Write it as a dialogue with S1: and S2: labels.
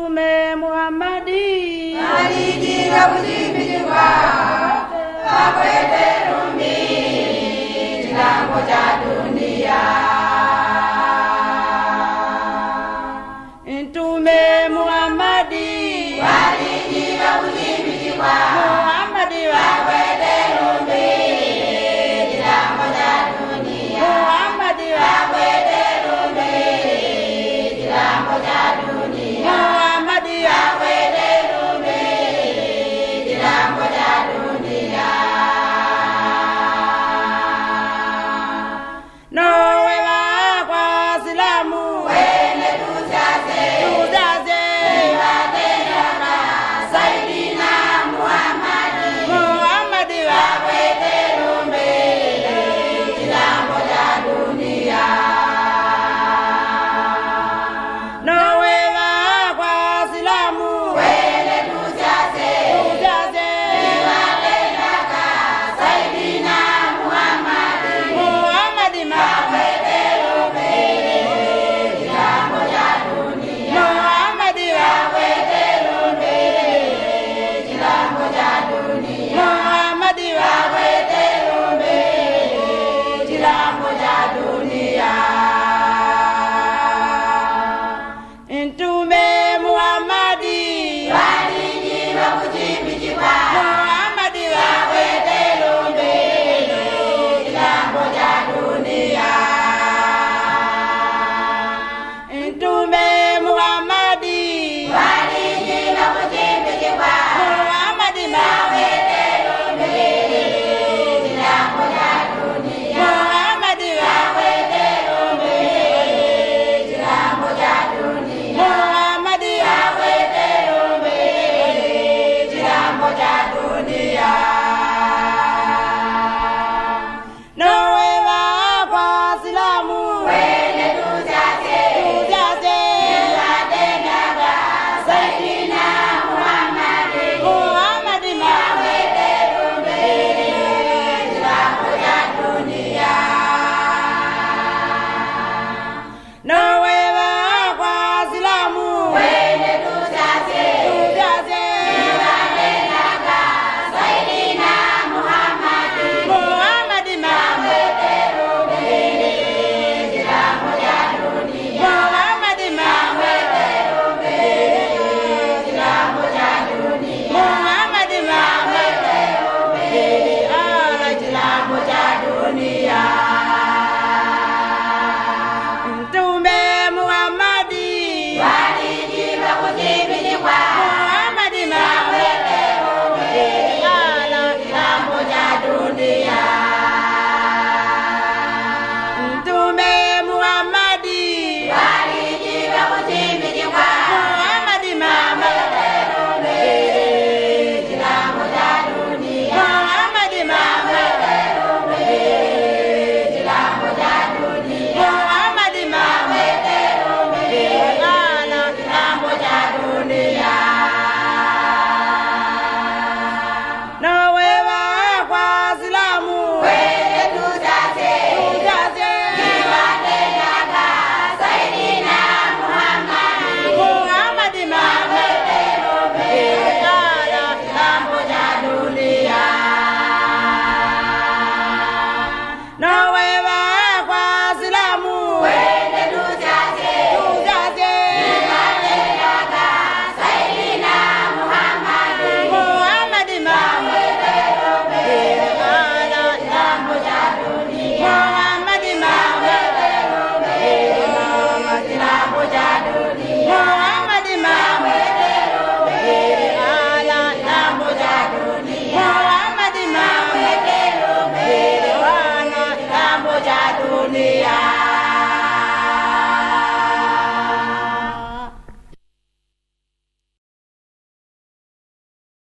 S1: Mtume Muhammadi
S2: alijiwa kujibijwa akwete rumbi kilango cha dunia.
S1: Mtume Muhammadi
S2: alijiwa kujibijwa
S1: Muhammadi
S2: akwete rumbi kilango cha dunia.
S1: Muhammadi
S2: akwete rumbi kilango cha dunia.
S1: Muhammadi
S2: akwete rumbi kilango cha dunia.
S1: Nowe kwa Islamu
S2: Wene tuzaze
S1: tuzaze
S2: Saidina Muhammadi
S1: Muhammadi
S2: akwete rumbi kilango cha dunia.
S1: Nowe kwa Islamu
S2: Wene tuzaze
S1: tuzaze
S2: Saidina Muhammadi
S1: Muhammadi
S2: akwete rumbi kilango cha dunia.
S1: Muhammadi
S2: akwete rumbi kilango cha dunia.
S1: Muhammadi
S2: akwete rumbi kilango cha dunia.
S1: Mtume Muhammadi
S2: Alijiwa kujibijwa
S1: Muhammadi
S2: akwete rumbi kilango cha dunia.
S1: Mtume Muhammadi
S2: Alijiwa kujibijwa
S1: Muhammadi
S2: akwete rumbi kilango cha dunia.
S1: Muhammadi
S2: akwete rumbi kilango cha dunia.
S1: Muhammadi
S2: akwete rumbi kilango cha dunia.
S1: Nowe kwa Islamu
S2: Wene tuzaze
S1: tuzaze
S2: watendaga Saidina Muhammadi
S1: Muhammadi
S2: akwete rumbi kilango cha dunia.
S1: Nowe kwa Islamu
S2: Wene tuzaze
S1: tuzaze
S2: watendaga Saidina Muhammadi
S1: Muhammadi
S2: akwete rumbi kilango cha dunia.
S1: Muhammadi
S2: akwete rumbi kilango cha dunia.
S1: Muhammadi
S2: akwete rumbi kilango cha dunia.
S1: Mtume Muhammadi
S2: Alijiwa kujibijwa
S1: Muhammadi
S2: akwete rumbi kilango cha dunia.
S1: Mtume Muhammadi
S2: Alijiwa kujibijwa
S1: Muhammadi
S2: akwete rumbi kilango cha dunia.
S1: Muhammadi
S2: akwete rumbi kilango cha dunia.
S1: Muhammadi
S2: akwete rumbi kilango cha dunia.
S1: Nowe kwa Islamu
S2: Wene tuzaze
S1: tuzaze
S2: watendaga Saidina Muhammadi
S1: Muhammadi
S2: akwete rumbi kilango cha dunia.
S1: Nowe kwa Islamu
S2: Wene tuzaze
S1: tuzaze
S2: watendaga Saidina Muhammadi
S1: Muhammadi
S2: akwete rumbi kilango cha dunia.
S1: Muhammadi
S2: akwete rumbi kilango cha dunia.
S1: Muhammadi
S2: akwete rumbi kilango cha dunia.
S1: Muhammadi
S2: akwete rumbi kilango cha dunia.